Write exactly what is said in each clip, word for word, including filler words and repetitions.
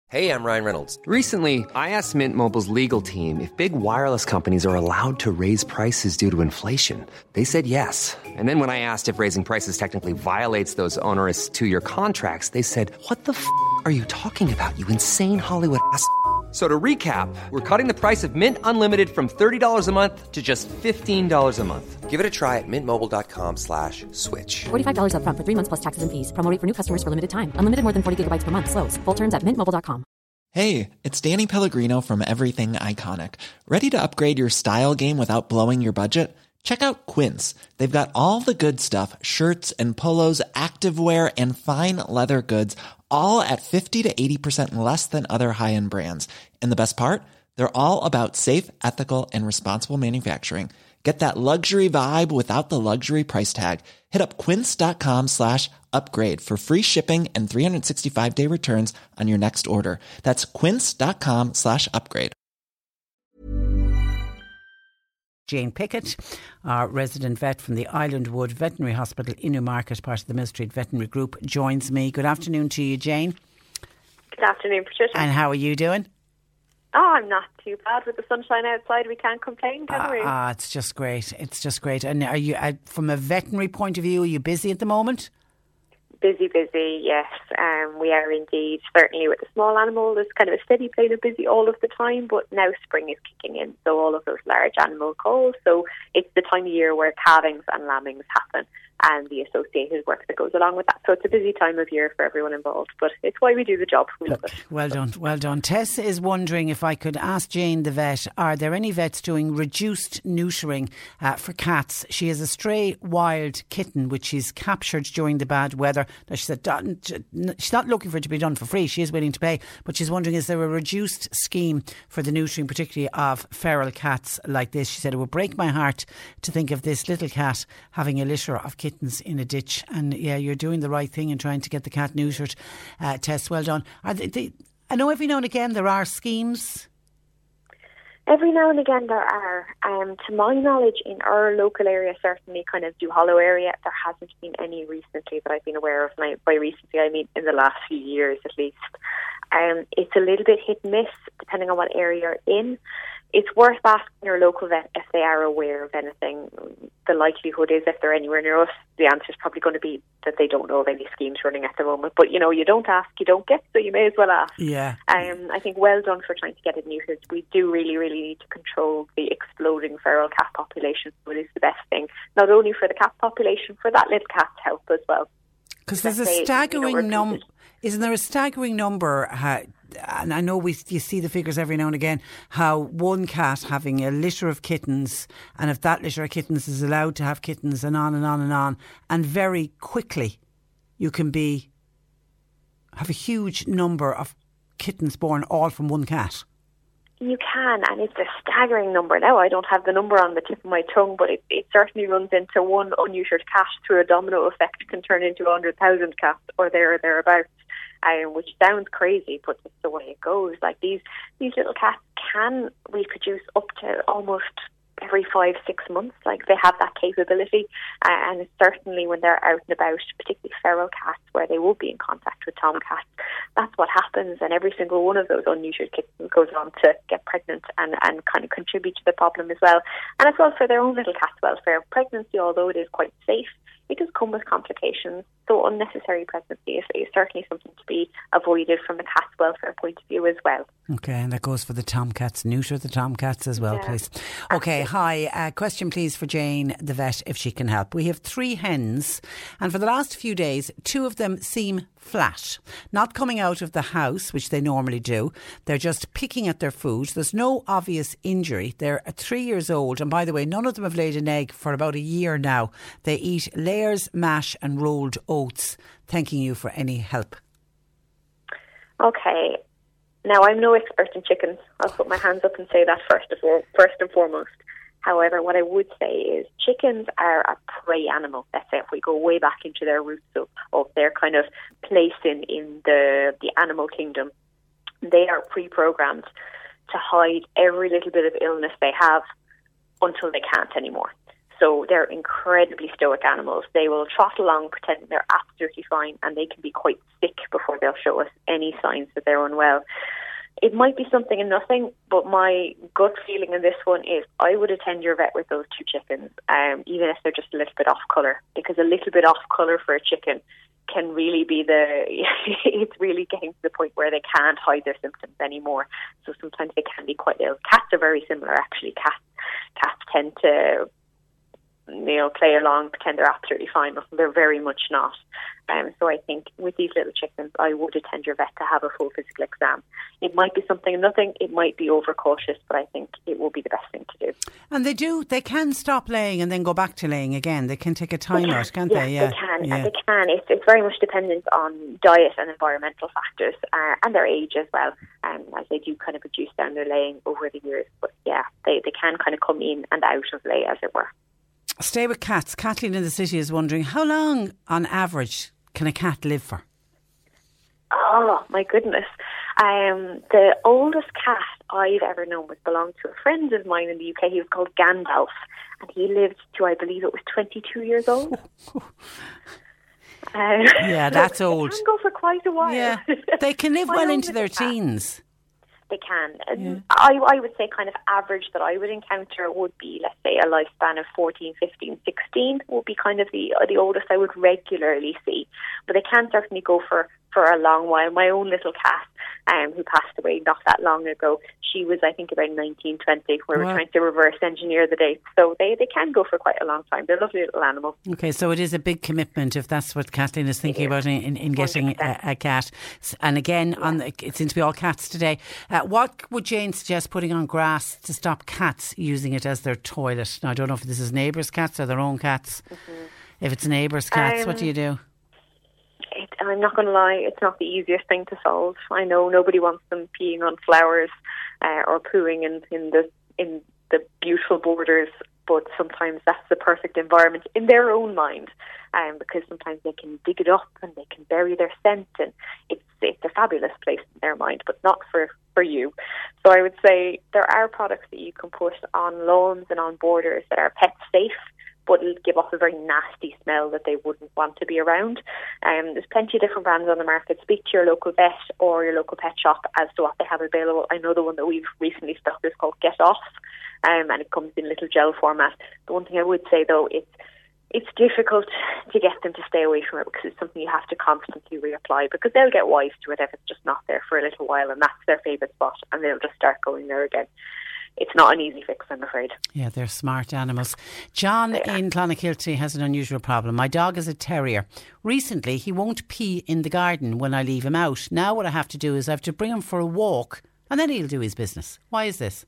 Hey, I'm Ryan Reynolds. Recently, I asked Mint Mobile's legal team if big wireless companies are allowed to raise prices due to inflation. They said yes. And then when I asked if raising prices technically violates those onerous two-year contracts, they said, what the f*** are you talking about, you insane Hollywood ass f- So to recap, we're cutting the price of Mint Unlimited from thirty dollars a month to just fifteen dollars a month. Give it a try at mintmobile.com slash switch. forty-five dollars up front for three months plus taxes and fees. Promo rate for new customers for limited time. Unlimited more than forty gigabytes per month. Slows full terms at mint mobile dot com. Hey, it's Danny Pellegrino from Everything Iconic. Ready to upgrade your style game without blowing your budget? Check out Quince. They've got all the good stuff, shirts and polos, activewear, and fine leather goods, all at fifty to eighty percent less than other high-end brands. And the best part? They're all about safe, ethical, and responsible manufacturing. Get that luxury vibe without the luxury price tag. Hit up quince.com slash upgrade for free shipping and three sixty-five day returns on your next order. That's quince.com slash upgrade. Jane Pickett, our resident vet from the Islandwood Veterinary Hospital in Newmarket, part of the Mill Street Veterinary Group, joins me. Good afternoon to you, Jane. Good afternoon, Patricia. And how are you doing? Oh, I'm not too bad with the sunshine outside. We can't complain, can ah, we? Ah, it's just great. It's just great. And are you, uh, from a veterinary point of view, are you busy at the moment? Busy, busy, yes. Um, we are indeed. Certainly with the small animal, there's kind of a steady plane of busy all of the time, but now spring is kicking in, so all of those large animal calls. So it's the time of year where calvings and lambings happen and the associated work that goes along with that. So it's a busy time of year for everyone involved, but it's why we do the job. We love it. Well done, well done. Tess is wondering if I could ask Jane the vet, are there any vets doing reduced neutering uh, for cats? She has a stray wild kitten which she's captured during the bad weather. Now, she said she's not looking for it to be done for free, she is willing to pay, but she's wondering, is there a reduced scheme for the neutering, particularly of feral cats like this? She said, it would break my heart to think of this little cat having a litter of kittens in a ditch. And yeah, you're doing the right thing in trying to get the cat neutered. uh, Tess, well done. Are they, they, I know every now and again there are schemes. Every now and again there are. Um, to my knowledge, in our local area, certainly kind of Duhallow area, there hasn't been any recently that I've been aware of. Now, by recently, I mean in the last few years at least. Um, it's a little bit hit and miss depending on what area you're in. It's worth asking your local vet if they are aware of anything. The likelihood is, if they're anywhere near us, the answer is probably going to be that they don't know of any schemes running at the moment. But, you know, you don't ask, you don't get, so you may as well ask. Yeah. Um, I think well done for trying to get it neutered. We do really, really need to control the exploding feral cat population. So it is the best thing, not only for the cat population, for that little cat's health as well. Because there's a staggering you know, number. Isn't there a staggering number? Uh, and I know we you see the figures every now and again, how one cat having a litter of kittens, and if that litter of kittens is allowed to have kittens, and on and on and on, and very quickly you can be have a huge number of kittens born all from one cat. You can, and it's a staggering number now. I don't have the number on the tip of my tongue, but it, it certainly runs into one unneutered cat through a domino effect can turn into one hundred thousand cats or there or thereabouts, um, which sounds crazy, but it's the way it goes. Like these, these little cats can reproduce up to almost every five, six months. Like they have that capability, uh, and it's certainly when they're out and about, particularly feral cats, where they will be in contact with tomcats, that's what happens. And every single one of those unneutered kittens goes on to get pregnant and, and kind of contribute to the problem as well. And as well for their own little cat's welfare. Pregnancy, although it is quite safe, it does come with complications. So unnecessary pregnancy is, is certainly something to be avoided from the cat's welfare point of view as well. Okay, and that goes for the tomcats. Neuter the tomcats as well, yeah. please. Okay, hi. Uh, question please for Jane, the vet, if she can help. We have three hens, and for the last few days, two of them seem flat. Not coming out of the house, which they normally do. They're just picking at their food. There's no obvious injury. They're three years old, and by the way, none of them have laid an egg for about a year now. They eat layers, mash and rolled oats. Thanking you for any help. Okay. Now, I'm no expert in chickens. I'll put my hands up and say that first of all, first and foremost. However, what I would say is chickens are a prey animal. Let's say if we go way back into their roots of, of their kind of place in, in the, the animal kingdom, they are pre-programmed to hide every little bit of illness they have until they can't anymore. So they're incredibly stoic animals. They will trot along pretending they're absolutely fine, and they can be quite sick before they'll show us any signs that they're unwell. It might be something and nothing, but my gut feeling in this one is I would attend your vet with those two chickens, um, even if they're just a little bit off colour, because a little bit off colour for a chicken can really be the, it's really getting to the point where they can't hide their symptoms anymore. So sometimes they can be quite ill. Cats are very similar, actually. Cats, cats tend to, you know, play along, pretend they're absolutely fine, but they're very much not. Um, so I think with these little chickens, I would attend your vet to have a full physical exam. It might be something and nothing, it might be overcautious, but I think it will be the best thing to do. And they do, they can stop laying and then go back to laying again. They can take a time they out, can't yeah, they? Yeah, they can. Yeah. And they can. It's, it's very much dependent on diet and environmental factors uh, and their age as well, um, as they do kind of reduce down their laying over the years. But yeah, they, they can kind of come in and out of lay, as it were. Stay with cats. Kathleen in the city is wondering, how long on average can a cat live for? Oh, my goodness. Um, the oldest cat I've ever known was belonged to a friend of mine in the U K. He was called Gandalf, and he lived to, I believe it was twenty-two years old. um, yeah, that's old. They can go for quite a while. Yeah, they can live well into their teens. They can. Yeah. I, I would say kind of average that I would encounter would be, let's say, a lifespan of fourteen, fifteen, sixteen would be kind of the the oldest I would regularly see. But they can certainly go for, for a long while. My own little cat, um, who passed away not that long ago, she was, I think, about nineteen, twenty. We were wow. trying to reverse engineer the dates. So they, they can go for quite a long time. They're a lovely little animal. Okay, so it is a big commitment if that's what Kathleen is thinking about in, in, in getting a, a cat. And again, yeah. on the, it seems to be all cats today. Uh, what would Jane suggest putting on grass to stop cats using it as their toilet? Now, I don't know if this is neighbours' cats or their own cats. Mm-hmm. If it's neighbours' cats, um, what do you do? It, I'm not going to lie, it's not the easiest thing to solve. I know nobody wants them peeing on flowers uh, or pooing in, in the in the beautiful borders, but sometimes that's the perfect environment in their own mind, um, because sometimes they can dig it up and they can bury their scent, and it's it's a fabulous place in their mind, but not for, for you. So I would say there are products that you can put on lawns and on borders that are pet safe, but it'll give off a very nasty smell that they wouldn't want to be around. Um, there's plenty of different brands on the market. Speak to your local vet or your local pet shop as to what they have available. I know the one that we've recently stocked is called Get Off, um, and it comes in little gel format. The one thing I would say, though, it's it's difficult to get them to stay away from it because it's something you have to constantly reapply, because they'll get wise to it if it's just not there for a little while and that's their favourite spot, and they'll just start going there again. It's not an easy fix, I'm afraid. Yeah, they're smart animals. John in Clonakilty has an unusual problem. My dog is a terrier. Recently, he won't pee in the garden when I leave him out. Now what I have to do is I have to bring him for a walk and then he'll do his business. Why is this?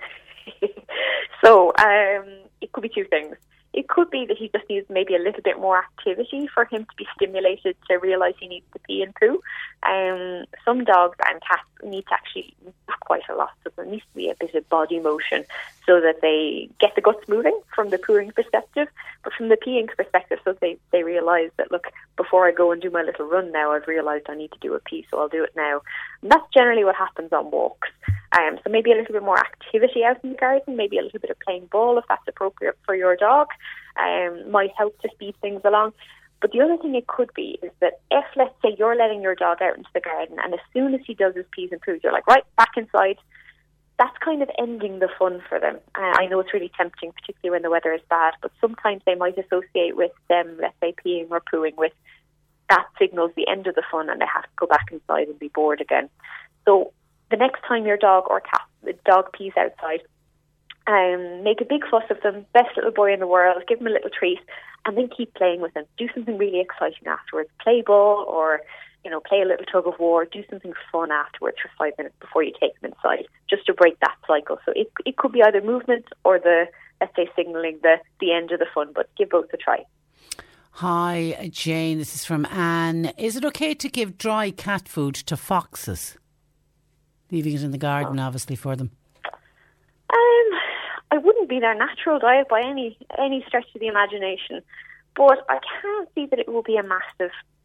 so, um, it could be two things. It could be that he just needs maybe a little bit more activity for him to be stimulated to realise he needs to pee and poo. Um, some dogs and cats need to actually move quite a lot, so there needs to be a bit of body motion so that they get the guts moving from the pooing perspective, but from the peeing perspective, so they, they realise that, look, before I go and do my little run now, I've realised I need to do a pee, so I'll do it now. And that's generally what happens on walks. Um, so maybe a little bit more activity out in the garden, maybe a little bit of playing ball if that's appropriate for your dog, um, might help to speed things along. But the other thing it could be is that if, let's say, you're letting your dog out into the garden and as soon as he does his pees and poos, you're like, right, back inside, that's kind of ending the fun for them. Uh, I know it's really tempting, particularly when the weather is bad, but sometimes they might associate with them, let's say, peeing or pooing with that signals the end of the fun and they have to go back inside and be bored again. So the next time your dog or cat, the dog pees outside, um, make a big fuss of them, best little boy in the world, give him a little treat, and then keep playing with them. Do something really exciting afterwards. Play ball or, you know, play a little tug of war. Do something fun afterwards for five minutes before you take them inside, just to break that cycle. So it it could be either movement or the, let's say, signalling the, the end of the fun, but give both a try. Hi, Jane. This is from Anne. Is it okay to give dry cat food to foxes? Leaving it in the garden, oh. obviously, for them. Um, I wouldn't be their natural diet by any any stretch of the imagination, but I can't see that it will be a massive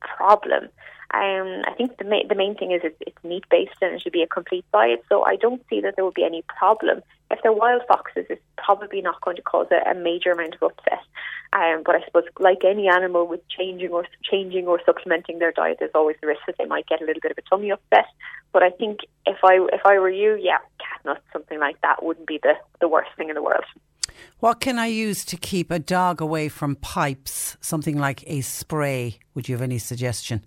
problem. Um, I think the, ma- the main thing is it's, it's meat-based and it should be a complete diet, so I don't see that there would be any problem. If they're wild foxes, it's probably not going to cause a, a major amount of upset. Um, but I suppose, like any animal, with changing or changing or supplementing their diet, there's always the risk that they might get a little bit of a tummy upset. But I think if I if I were you, yeah, cat nuts, something like that, wouldn't be the, the worst thing in the world. What can I use to keep a dog away from pipes? Something like a spray. Would you have any suggestion?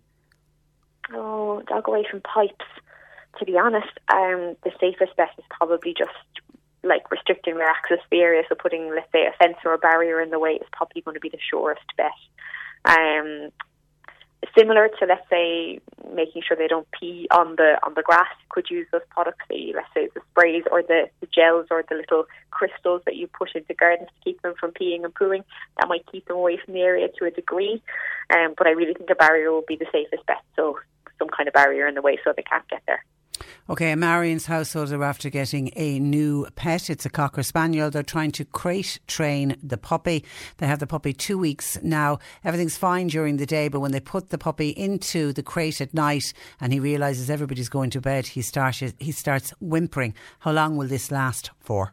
Oh, dog away from pipes. To be honest, um, the safest bet is probably just like restricting their access to the area. So putting, let's say, a fence or a barrier in the way is probably going to be the surest bet. Um, similar to, let's say, making sure they don't pee on the on the grass, you could use those products, the, let's say the sprays or the, the gels or the little crystals that you put into gardens to keep them from peeing and pooing. That might keep them away from the area to a degree. Um, but I really think a barrier will be the safest bet. So some kind of barrier in the way so they can't get there. OK, Marion's household are after getting a new pet. It's a Cocker Spaniel. They're trying to crate train the puppy. They have the puppy two weeks now. Everything's fine during the day, but when they put the puppy into the crate at night and he realises everybody's going to bed, he starts, he starts whimpering. How long will this last for?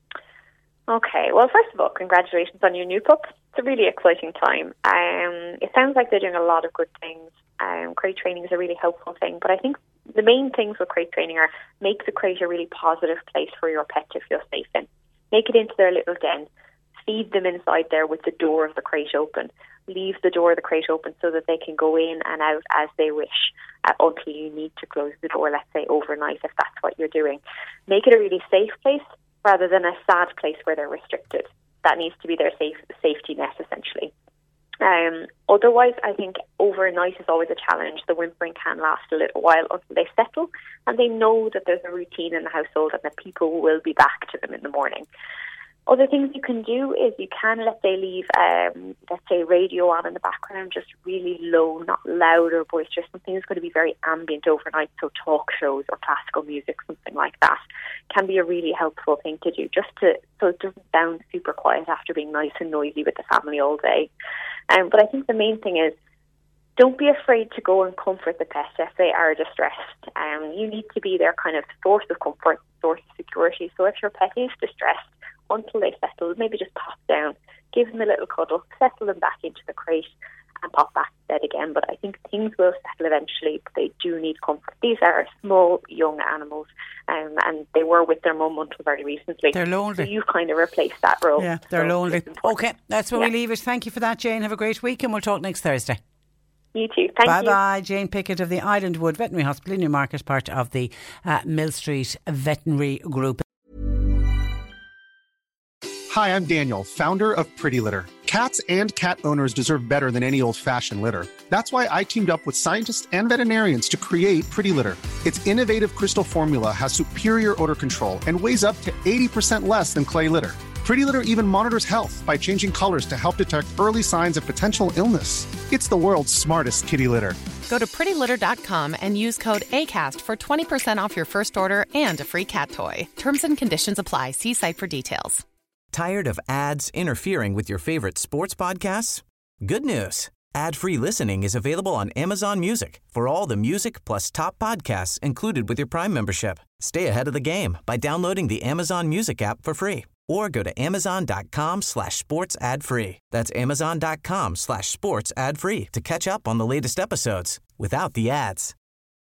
OK, well, first of all, congratulations on your new pup. It's a really exciting time. Um, it sounds like they're doing a lot of good things. Um, crate training is a really helpful thing, but I think the main things with crate training are make the crate a really positive place for your pet to feel safe in. Make it into their little den. Feed them inside there with the door of the crate open. Leave the door of the crate open so that they can go in and out as they wish uh, until you need to close the door, let's say overnight, if that's what you're doing. Make it a really safe place rather than a sad place where they're restricted. That needs to be their safe safety net, essentially. Um, otherwise, I think overnight is always a challenge. The whimpering can last a little while until they settle and they know that there's a routine in the household and that people will be back to them in the morning. Other things you can do is you can, let's say, leave, um, let's say, radio on in the background, just really low, not loud or boisterous, something that's going to be very ambient overnight, so talk shows or classical music, something like that, can be a really helpful thing to do, just to so it doesn't sound super quiet after being nice and noisy with the family all day. Um, but I think the main thing is, don't be afraid to go and comfort the pet if they are distressed. Um, you need to be their kind of source of comfort, source of security. So if your pet is distressed, until they settle, maybe just pop down, give them a little cuddle, settle them back into the crate and pop back to bed again. But I think things will settle eventually, but they do need comfort. These are small, young animals, um, and they were with their mum until very recently. They're lonely. So you've kind of replaced that role. Yeah, they're so lonely. OK, that's where yeah. we leave it. Thank you for that, Jane. Have a great week and we'll talk next Thursday. You too. Thank bye you. Bye-bye. Jane Pickett of the Islandwood Veterinary Hospital in Newmarket, part of the uh, Mill Street Veterinary Group. Hi, I'm Daniel, founder of Pretty Litter. Cats and cat owners deserve better than any old-fashioned litter. That's why I teamed up with scientists and veterinarians to create Pretty Litter. Its innovative crystal formula has superior odor control and weighs up to eighty percent less than clay litter. Pretty Litter even monitors health by changing colors to help detect early signs of potential illness. It's the world's smartest kitty litter. Go to pretty litter dot com and use code ACAST for twenty percent off your first order and a free cat toy. Terms and conditions apply. See site for details. Tired of ads interfering with your favorite sports podcasts? Good news. Ad-free listening is available on Amazon Music for all the music plus top podcasts included with your Prime membership. Stay ahead of the game by downloading the Amazon Music app for free or go to amazon.com slash sports ad free. That's amazon.com slash sports ad free to catch up on the latest episodes without the ads.